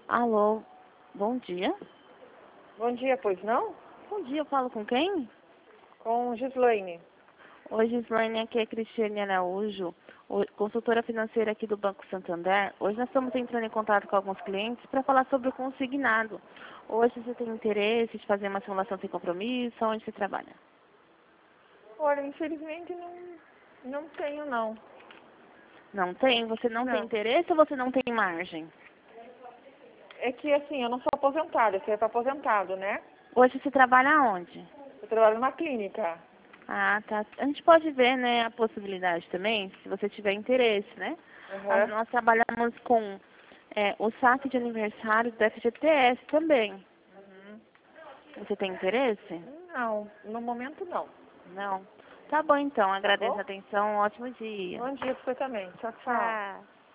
Alô, bom dia. Bom dia, pois não? Bom dia, eu falo com quem? Com Gislaine. Oi, Gislaine, aqui é Cristiane Araújo, consultora financeira aqui do Banco Santander. Hoje nós estamos entrando em contato com alguns clientes para falar sobre o consignado. Hoje você tem interesse de fazer uma simulação sem compromisso? Onde você trabalha? Olha, infelizmente não tenho não. Não tem? Você não tem Não. interesse ou você não tem margem? É que assim, eu não sou aposentada, você é aposentado, né? Hoje você trabalha onde? Eu trabalho numa clínica. Ah, tá. A gente pode ver, né, a possibilidade também, se você tiver interesse, né? Aham. Nós trabalhamos com o saque de aniversário do FGTS também. Uhum. Você tem interesse? Não, no momento não. Não? Tá bom então, Tá agradeço bom? a atenção, um ótimo dia. Bom dia pra você também. Tchau, tchau. Tchau.